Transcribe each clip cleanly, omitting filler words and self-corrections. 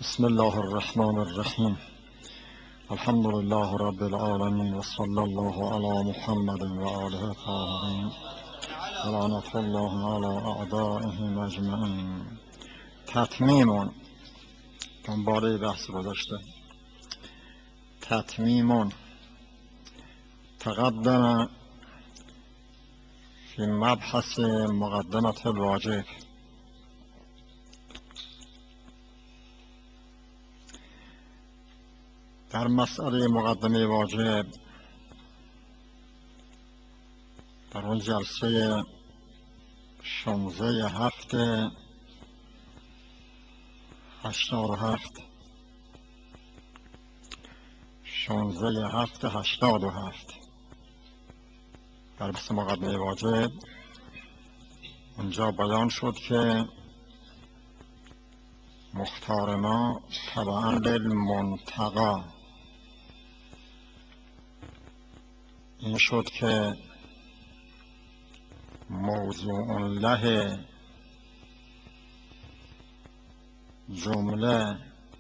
بسم الله الرحمن الرحیم. الحمد لله رب العالمین و صلی الله علی محمد و آله الطاهرین و لعنة الله علی اعدائهم اجمعین. تتمیم دنباله بحث گذشته. تتمیم تقدم فی مبحث مقدمة الواجب. در مسئله مقدمه واجب در اون جلسه 16/7/87 در بحث مقدمه واجب اونجا بیان شد که مختار ما تبعاً للمنتقی این شد که موضوع له جمله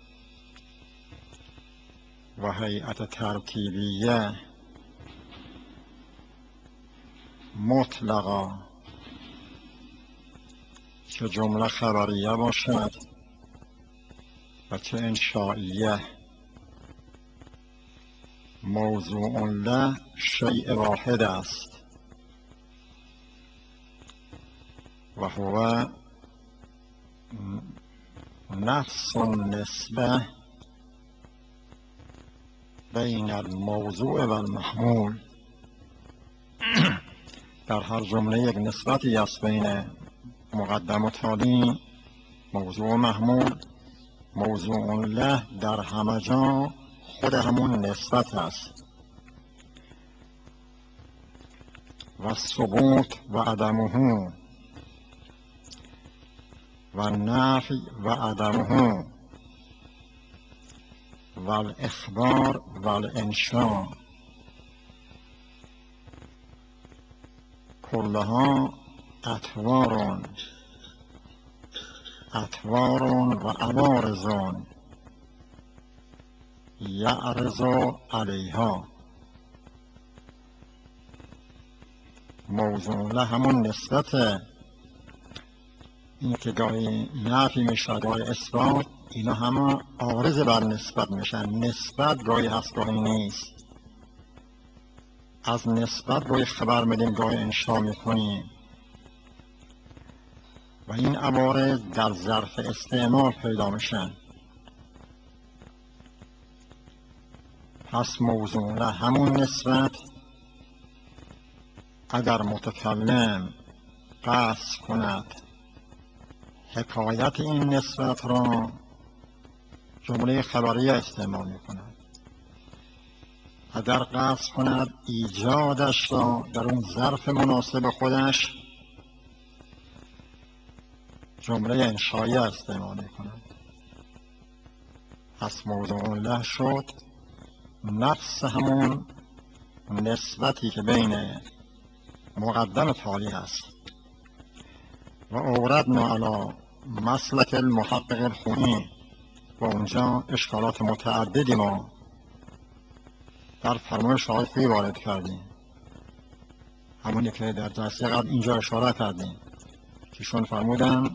و هیئت ترتیبیه مطلقا چه جمله خبریه باشد و چه انشائیه، موضوع له شیء واحد است و هو نفس النسبه بین الموضوع و المحمول. در هر جمله یک نسبتی است بین مقدم و تالی، موضوع و محمول. موضوع له در همه جا خود همون نسبت است و ثبوت و عدمه و نفی و عدمه و الاخبار و الانشاء کلها اطوار و عوارض یعرض علیها. موضوع له همون نسبته، این که گاهی نفی میشه گاهی اثبات، اینا همه عارض بر نسبت میشن. نسبت گاهی هست گاهی نیست. از نسبت گاهی خبر میدیم گاهی انشا میکنیم و این عوارض در ظرف استعمال پیدا میشن. پس موضوع له همون نسبت اگر متکلم قصد کند حکایت این نسبت را، جمله خبریه استعمال میکند. اگر قصد کند ایجادش را در اون ظرف مناسب خودش، جمله انشائیه استعمال میکند. پس موضوع له شد نفس همون نسبتی که بین مقدم تالی است. و اوردنا علی مسلک المحقق الخوئی، و اونجا اشکالات متعددی ما در فرمایش آقای خویی وارد کردیم، همونی که در جلسه قبل اینجا اشاره کردیم که شون فرمودن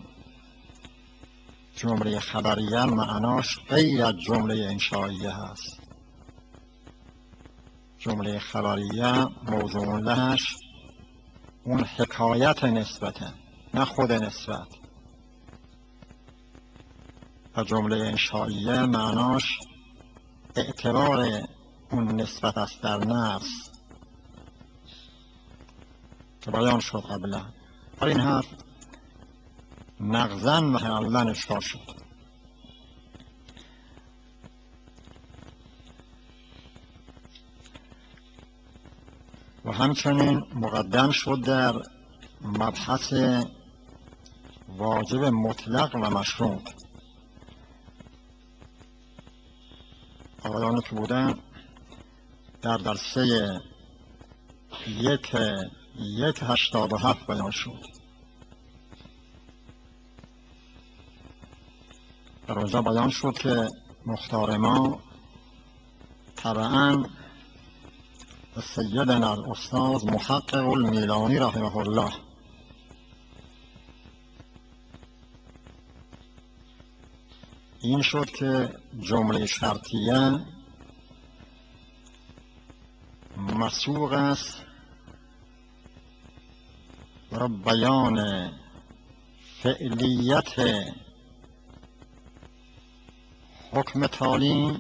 جمله خبریه معناش غیر از جمله انشائیه هست. جمله خبریه موضوع لهش اون حکایت نسبته، نه خود نسبت. و جمله انشائیه معناش اعتبار اون نسبت است در نفس که بیان شد قبلا. در این حرف نغزن و حلن اشکال شد. و همچنین مقدم شد در مبحث واجب مطلق و مشروط. آقایانی که بودن در درسه 1/87 بیان شد. و در اونجا بیان شد که مختار ما طبعا سیدنا الاستاذ محقق المیلانی رحمه الله این شد که جمله شرطیه مسوغ است برای بیان فعلیت حکم تعلیم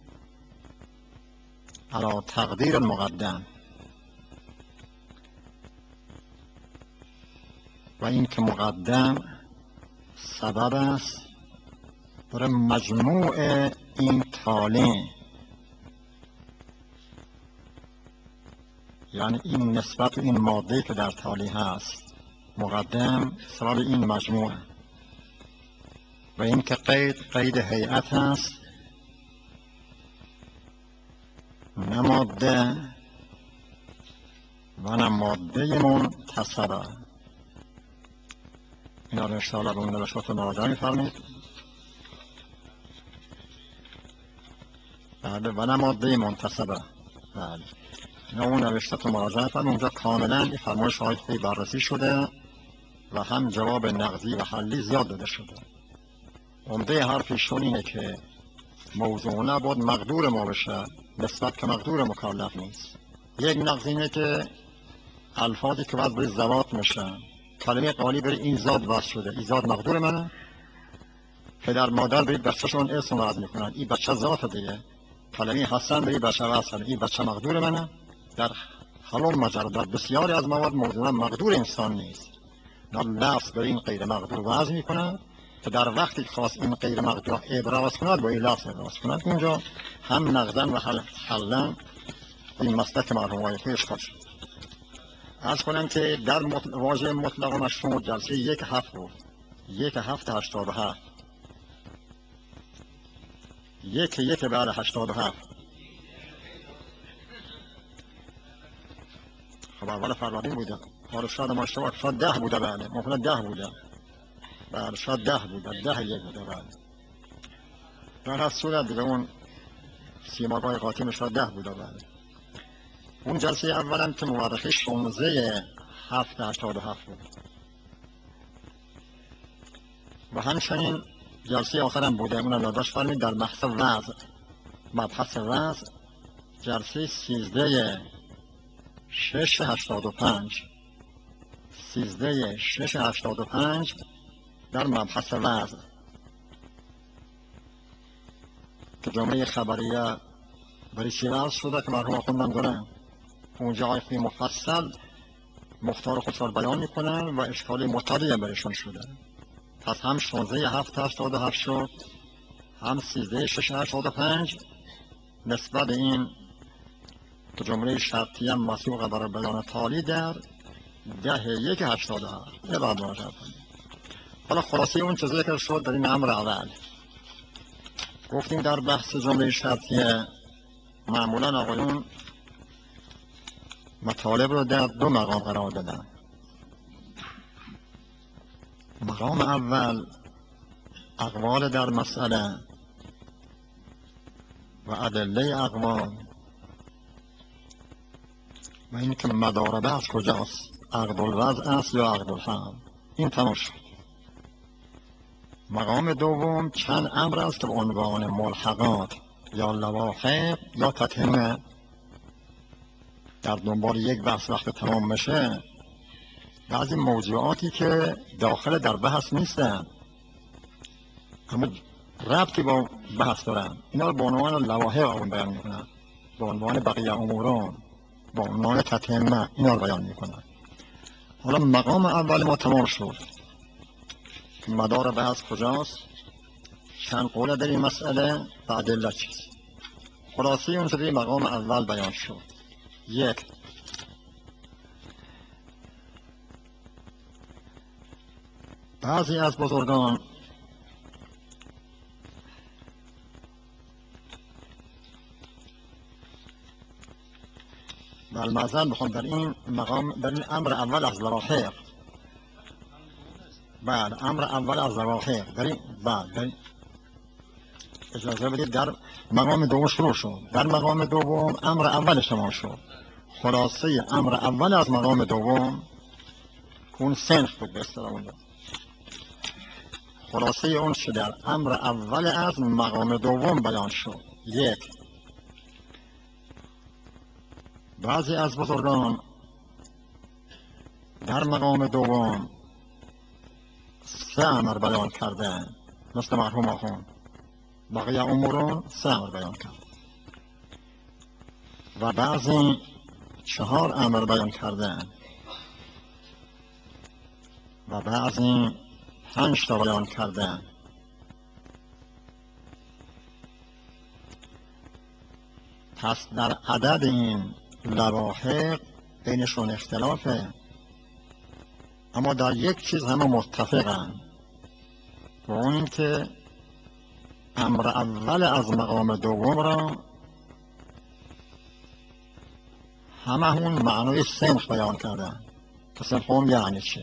علی تقدیر المقدم و این که مقدم سبب است برای مجموع این تعلیم، یعنی این نسبت و این ماده که در تعلیم هست مقدم سبب این مجموعه و این که قید هیئت هست نه ماده و نه ماده منتصبه. این رو انشاءالله به اون نوشتات مراجعه می‌فرمایید. بله و نه ماده منتصبه. بله اینا اون نوشتات مراجعه فرمایید. اونجا کاملا این فرمایش های بررسی شده و هم جواب نقضی و حلی زیاد داده شده. عمده حرفشون اینه که موضوع نباید مقدور ما بشه نسبت که مقدور مکلف نیست. یک نقض اینه که الفاظی که باید بری زوات میشن، کلمه قالی بری این زاد واسه شده، این زاد مقدور منه، پدر مادر بری بچه‌شون اسم وضع میکنن، این بچه ذات دیگه، کلمه حسن بری بچه واسه، این بچه مقدور منه. در حلم مجرد در بسیاری از مواد موضوع مقدور انسان نیست، لفظ بر این غیر مقدور وضع میکنن که در وقتی خواست این غیر مقدور ابراز کند با این لفظ ابراز کند. اونجا هم نقضن و حلن این مسلک مرحوم های اشکال شد. عرض کنم که در واژه مطلق و مشروط جلسه 1/7 بود، 1/7/87 1 بعد 87. خب اول فروردین بوده، حالا شاید ما اشتباه شاید 10 بوده، بله ممکنه 10 بوده، بله شاید 10 بوده، 10 بوده. بله در هر صورت دیگه اون سیماگاه قاطی شاید 10 بوده. بله اون جلسه اولم که مورخه 16/7/87 بود و همچنین جلسه آخرم بوده، اونم یادداشت فرمایید در بحث وضع، مبحث وضع جلسه 13/6/85 13/6/85 در مبحث وضع که جمله خبریه برای چی وضع شده که مرحوم خوندم دارن. اونجا آیه مفصل مختار خودسار بیان میکنن و اشکال مطالعه برشون شده. پس هم 16/7/87 شد، هم 13/6/85 نسبت این که جمله شرطی هم مسوغ برای بیان تالی در 10/1/87 یه بعد مراجعه کنیم. حالا خلاصه اون چه ذکر شد در این امر اول گفتیم در بحث جمله شرطیه معمولا آقایون مطالب رو در 2 مقام قرار دادن. مقام اول اقوال در مسئله و ادله اقوال و این که مدار بحث کجاست، عقد الوضع است یا عقد الحمل. این تمام شد. مقام دوم چند امر است که به عنوان ملحقات یا لواحق یا تتمه در دنبال یک بحث وقت تمام میشه بعضی موضوعاتی که داخل در بحث نیستن اما ربطی با بحث دارن، اینا رو به عنوان لواحق آن بیان میکنن، به عنوان بقیه اموران، به عنوان تتمه اینا رو بیان میکنن. حالا مقام اول ما تمام شد که مدار بحث کجاست، چند قوله در این مسئله و ادله چیست. خلاصه اون که مقام اول بیان شد. 1. بعضی از بزرگان معذرت بخوام در این مقام در این امر اول از لواحق، بعد امر اول از لواحق در این بعد اجازه بدید در مقام دوم شروع شد. در مقام دوم امر اول شما شد. خلاصه امر اول از مقام دوم اون صنف بود به اصطلاح اون. خلاصه اون که در امر اول از مقام دوم بیان شد. یک، بعضی از بزرگان در مقام دوم 3 امر بیان کردن، مثل مرحوم آخوند. بقیه امورون 3 امر بیان کرد و بعضی 4 امر بیان کردن و بعضی 5 تا بیان کردن. پس در عدد این لواحق بینشون اختلافه، اما در یک چیز همه متفقن و اون این که امر اول از مقام دوم را همه همون معنای صنف بیان کردن که صنف هم یعنی چه.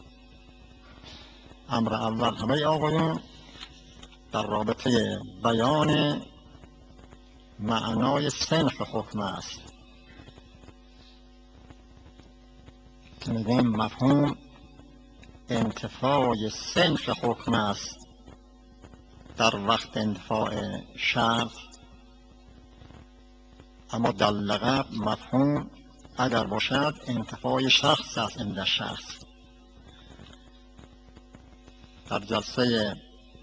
امر اول همه آقایون در رابطه بیان معنای صنف حکم است که میگیم مفهوم انتفاع صنف حکم است در وقت انتفاع شرط، اما در لغت مفهوم اگر باشد انتفاع شخص است عند شخص. در جلسه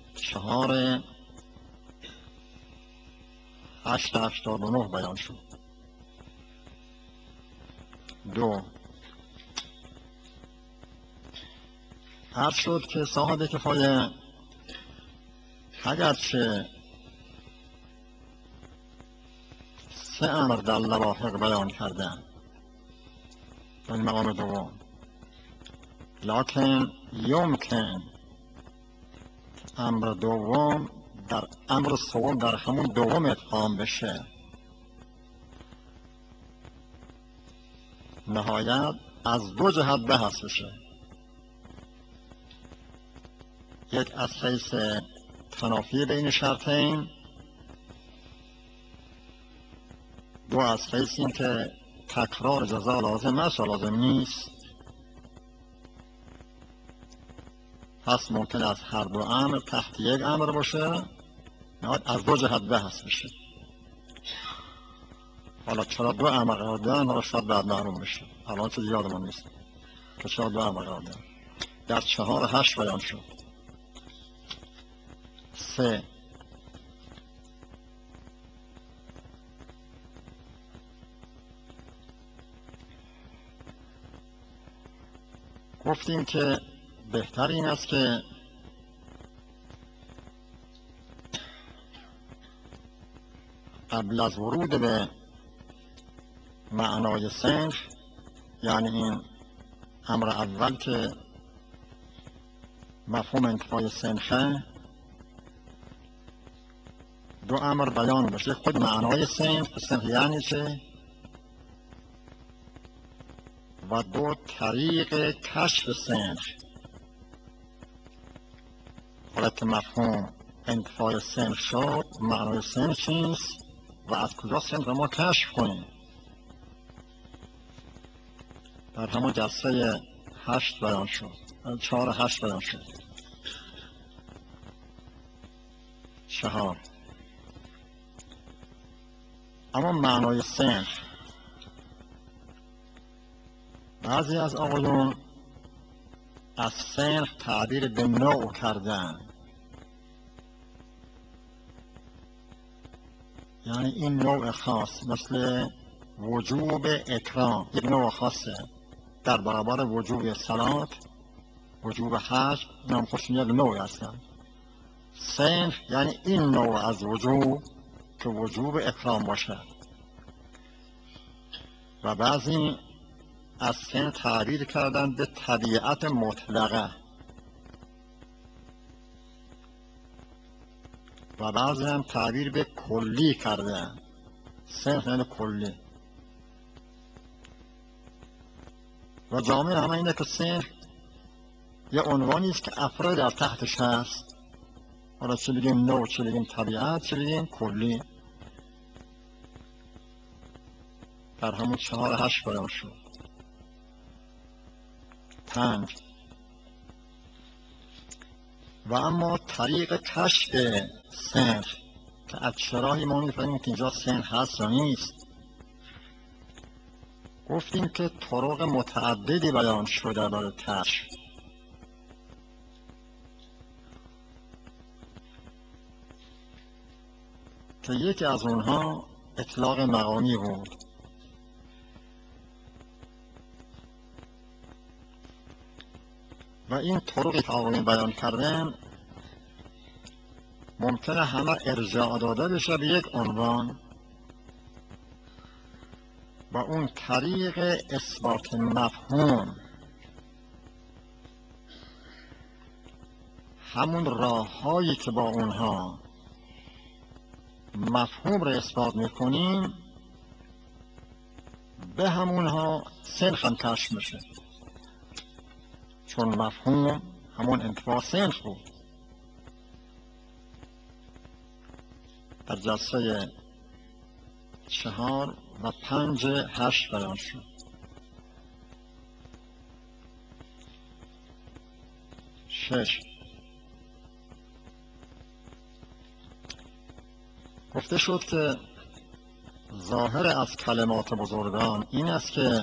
4/8/89 بیان شد. 2، عرض شد که صاحب کفایه اگرچه 3 امر در لواحق بیان کردن در مقام دوم، لکن یمکن امر دوم در امر سوم در همون دوم ادغام بشه. نهایت از 2 جهت بحث بشه. یک از حیث تنافی بین شرطین، 2 از حیث این که تکرار جزا لازم است و لازم نیست. پس ممکن است هر 2 امر تحت یک امر باشه، نهایت از 2 جهت بحث بشه. حالا چرا 2 امر قرار دادن حالا شاید بعد معلوم بشه، الان چیزی یادمون نیست که چرا 2 امر قرار دادن. در 4/8 بیان شد. 3، گفتیم که بهتر این است که قبل از ورود به معنای صنف، یعنی این امر اول که مفهوم انتفاع صنفه، 2 امر بیان بشه. خود معنای صنف یعنی چه، و 2 طریق کشف صنف. حالا که مفهوم انتفاع صنف شد، معنای صنف چیست و از کجا صنف ما کشف کنیم. در همون جلسه 8 بیان شد، 4/8 بیان شد. 4، اما معنای صنف بعضی از آقایون از صنف تعبیر به نوع کردن، یعنی این نوع خاص مثل وجوب اکرام یک نوع خاصه در برابر وجوب صلات، وجوب حج، اینم خودشون یک نوع هستن. صنف یعنی این نوع از وجوب که وجوب اکرام باشه. و بعضی از صنف تعبیر کردن به طبیعت مطلقه و بعضی هم تعبیر به کلی کردن. صنف یعنی کلی. و جامعه همه اینه که صنف یه عنوانی است که افراد در تحتش هست حالا چه بگیم نوع، چه بگیم طبیعت، چه بگیم کلی، در همون 4-8 بیان شد. 5. و اما طریق کشف صنف که از چراهی ما میفهمیم که اینجا صنف هست یا نیست، گفتیم که طرق متعددی بیان شده برای کشف. که یکی از اونها اطلاق مقامی بود و این طرقی که آقایون بیان کردن ممکنه همه ارجاع داده بشه به یک عنوان و اون طریق اثبات مفهوم، همون راه هایی که با اونها مفهوم رو اثبات میکنیم به همونها صنف هم کشف میشه، چون مفهوم همون انتفاع صنف بود. در جلسه 4 و 5-8 بیان شد. 6. گفته شد که ظاهر از کلمات بزرگان این است که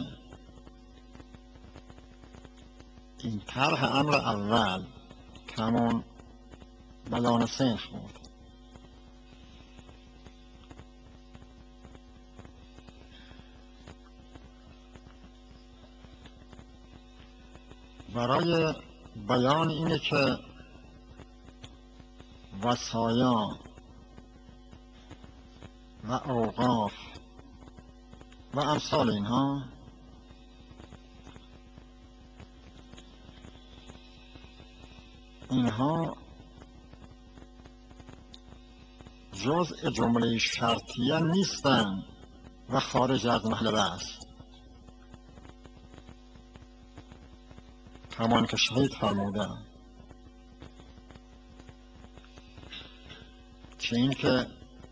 این طرح امر اول که همون بیان صنف بود برای بیان اینه که وصایا و اوقاف و امثال اینها جزء جمله شرطیه نیستن و خارج از محل بحث، کمان که شهید فرمودن که این که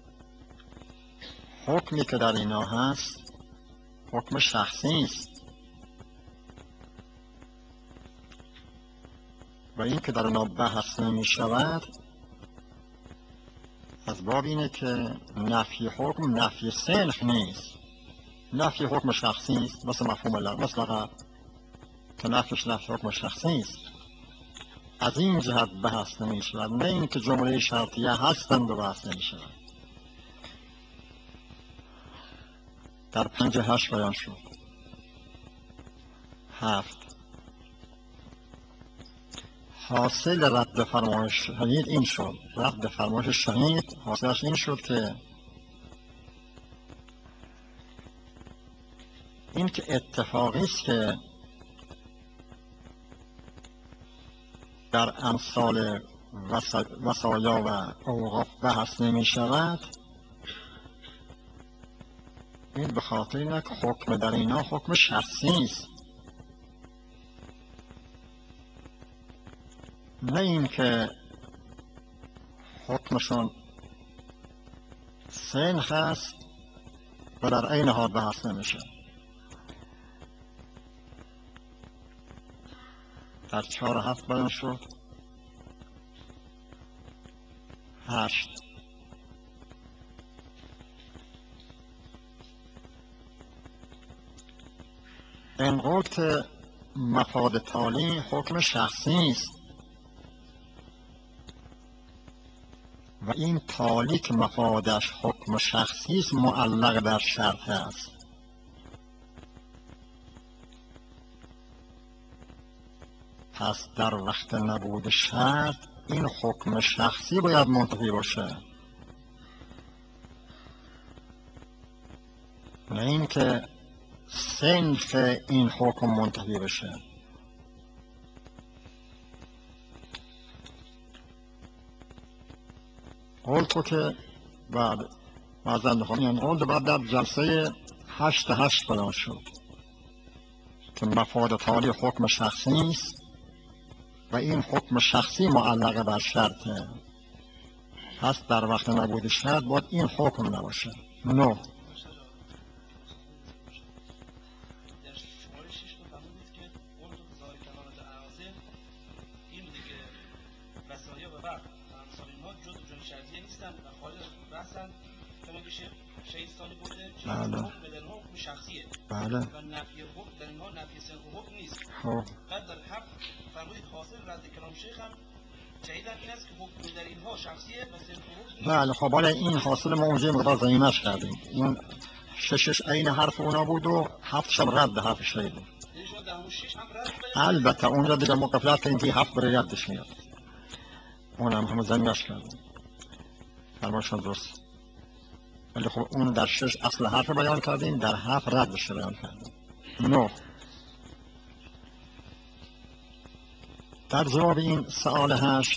حکمی که در اینا هست حکم شخصی است و این که در اینا بحث نمی شود از باب اینه که نفی حکم نفی صنف نیست، نفی حکم شخصی است، مثل مفهوم لغت که نفیش نفی حکم شخصی است. از این جهت بحث نمی شود، نه این که جمله شرطیه هستند و بحث نمی شود. در 5-8 بیان شد. 7. حاصل رد فرمایش شهید این شد، رد فرمایش شهید حاصلش این شد که این که اتفاقی است که در امثال وصایا و اوقاف بحث نمی شود، این به خاطر اینه که حکم در اینا حکم شخصی است، نه این که حکمشون صنف است و در عین حال بحث نمیشه. در 4-7 بیان شد. 8. انقدر که مفاد تالی حکم شخصی است و این تالی که مفادش حکم شخصی است معلق در شرط است. پس در وقت نبود شرط این حکم شخصی باید منتفی باشه، نه این که صنف این حکم منتفی بشه. قلتو که بعد قلت بعد در جلسه 8-8 بیان شد که مفاد تالی حکم شخصی است و این حکم شخصی معلقه بر شرطه. پس در وقت نبود شرط باید این حکم نباشه. 9 بله شخصیه بله و نفی حکم در اینها نفی صرف حکم نیست. خب بعد در حق فرمودید حاصل رد کلام شیخ هم جدیدن این است که حکم در اینها شخصیه و صرف حکم نیست. بله خب حالا این حاصل ما اونجا مقدار ضمیمش کردیم. این ششش عین حرف اونا بود و هفتش هم رد حرف شیخ بود. یعنی شما در همون شش هم رد کنید. البته اونجا دیگه مقفلت کردیم که هفت برای ردش میاد، اونم همون ضمیمش کردیم. فرمایشون درست. ولی خب اون در شش اصل حرف بیان کردیم، در هفت ردش بیان کردیم. 9 در جواب این سوال 8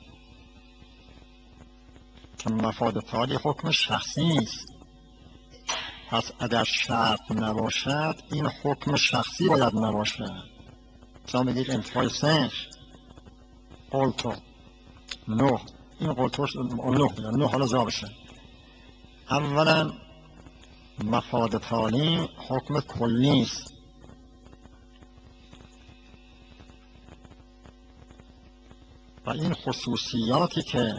که مفاد تالی حکم شخصی است، پس اگر شرط نباشد این حکم شخصی باید نباشد. شما بگید انتهای سنخ قلتو 9 این قلتوش 9 حالا جوابشه. اولا مفاد تالی حکم کلی است، و این خصوصیاتی که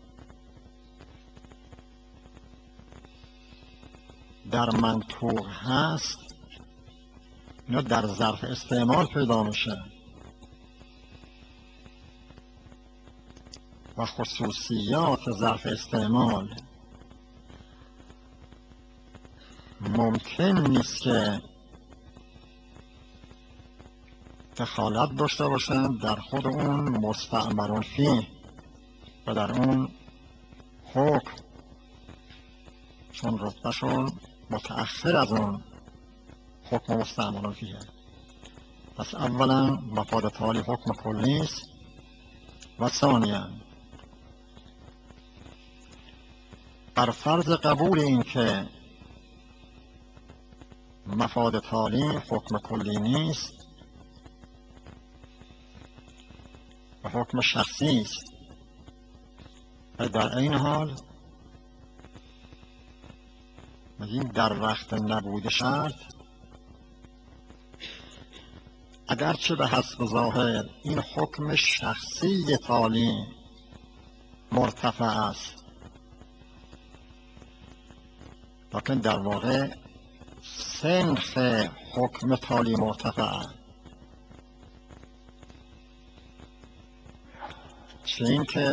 در منطوق هست اینا در ظرف استعمال پیدا میشه و خصوصیات ظرف استعمال ممکن نیست که دخالت داشته باشند در خود اون مستعمرون فیه و در اون حکم، چون رتبهشون متأخر از اون حکم مستعملون فیه. پس اولا مفاد تالی حکم کلی است و ثانیا بر فرض قبول این که مفاد تالی حکم کلی نیست و حکم شخصی است و در این حال میگیم در وقت نبود شرط اگرچه به حسب ظاهر این حکم شخصی تالی مرتفع است، لیکن در واقع سنخ حکم تالی مرتفع است. چه این که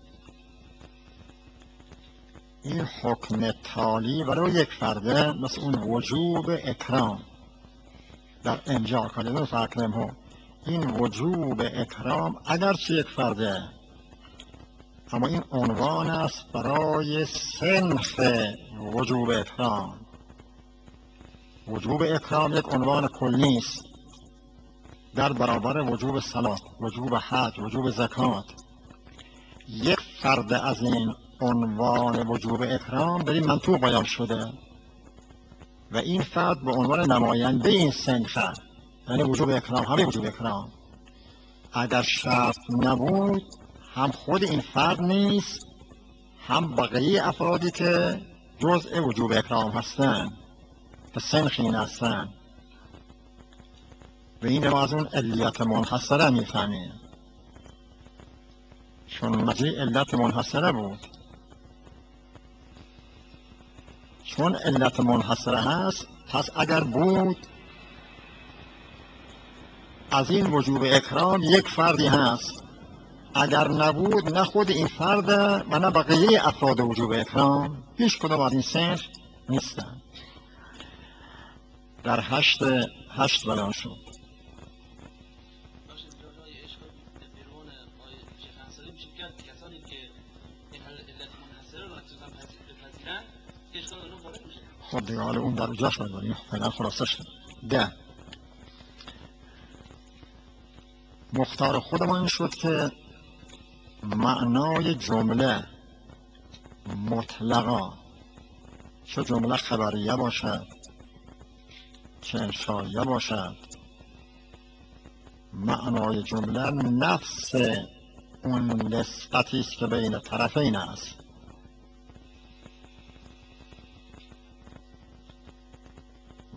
این حکم تالی برای یک فرده مثل اون وجوب اکرام در انجا کلیدون فاکرم ها، این وجوب اکرام اگرچه یک فرده اما این عنوان است برای سنخ وجوب اکرام. وجوب اکرام یک عنوان کلی است در برابر وجوب صلات، وجوب حج، وجوب زکات. یک فرد از این عنوان وجوب اکرام در این منطوق بیان شده و این فرد به عنوان نماینده این سنخ، یعنی وجوب اکرام، همه وجوب اکرام، اگر شرط نبود هم خود این فرد نیست هم بقیه افرادی که جزء وجوب اکرام هستند به سنخ این هستند. و این رو از اون علیت منحصره میفهمیم، چون مجیء علت منحصره بود. چون علت منحصره هست پس اگر بود از این وجوب اکرام یک فردی هست، اگر نبود نه خود این فرد و نه بقیه افراد وجوب اکرام هیچ کدام از این سنخ نیستن. در هشت بیان شد. خب دیگه حالا اون در جاش بگذاریم، فعلا خلاصه شد. 10 مختار خودمان این شد که معنای جمله مطلقا، چه جمله خبریه باشد چه انشائیه باشد، معنای جمله نفس اون نسبتی است که بین طرفین است.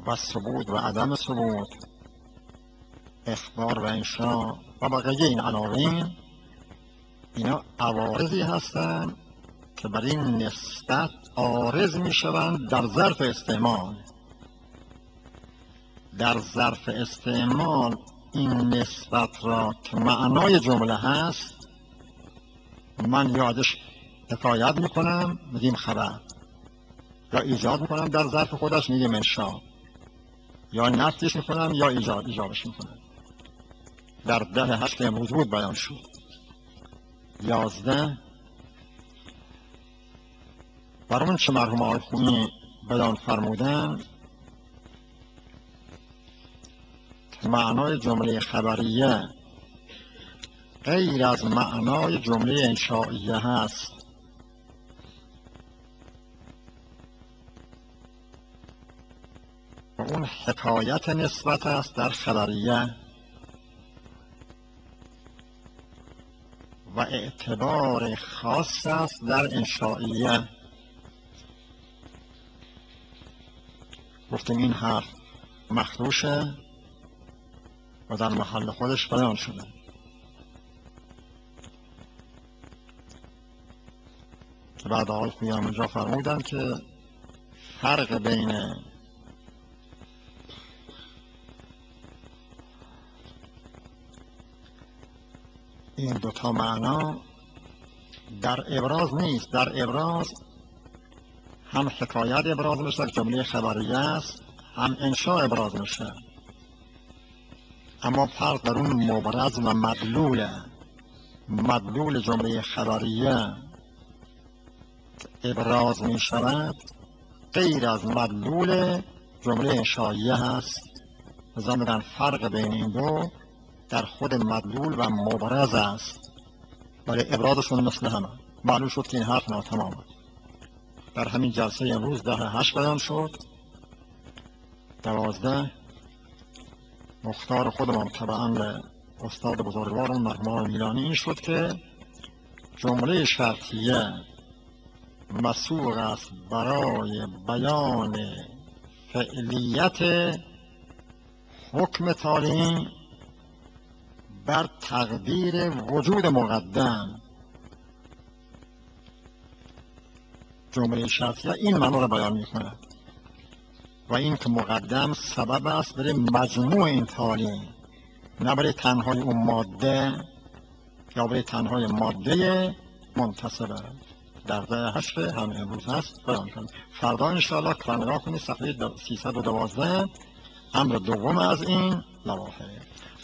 و ثبوت و عدم ثبوت، اخبار و انشا و بقیه این عناوین، اینا عوارضی هستند که بر این نسبت عارض می شوند در ظرف استعمال. در ظرف استعمال این نسبت را که معنای جمله هست من یادش حکایت میکنم میگیم خبر، یا ایجاد میکنم در ظرف خودش میگیم انشا، یا نفیش میکنم یا ایجابش میکنم. در 10/8 امروز بود بیان شد. 11 بر اون چه مرحوم آقای خونی بیان فرمودن که معنای جمله خبریه غیر از معنای جمله انشائیه هست. و اون حکایت نسبت است در خبریه و اعتبار خاص است در انشائیه. گفتیم این حرف مخدوشه و در محل خودش بیان شده. که بعد آقای خویی هم اینجا فرمودن که فرق بین این دوتا معنا در ابراز نیست. در ابراز هم حکایت ابراز میشه جمله خبریه است، هم انشاء ابراز میشه، اما فرق در اون مبرز و مدلول جمله خبریه ابراز می شود غیر از مدلول جمله انشائیه هست. لذا میگن فرق بین این دو در خود مدلول و مبرز است، ولی ابرازشون مثل همه. معلوم شد که این حرف ناتمامه. در همین جلسه امروز 10/8 بیان شد. 12 مختار خودمان طبعا به استاد بزرگوارم مرحوم میلانی این شد که جمله شرطیه مسوغ است برای بیان فعلیت حکم تالی بر تقدیر وجود مقدم. جمله شرطیه این معنی را بیان میکنه و این که مقدم سبب است برای مجموع این تالی، نه برای تنهای اون ماده یا برای تنهای ماده منتصبه. در 10/8 همه امروز هست بیان کنیم. فردا انشاءالله که نگاه کنید صفحه 312 امر دوم از این لوحه.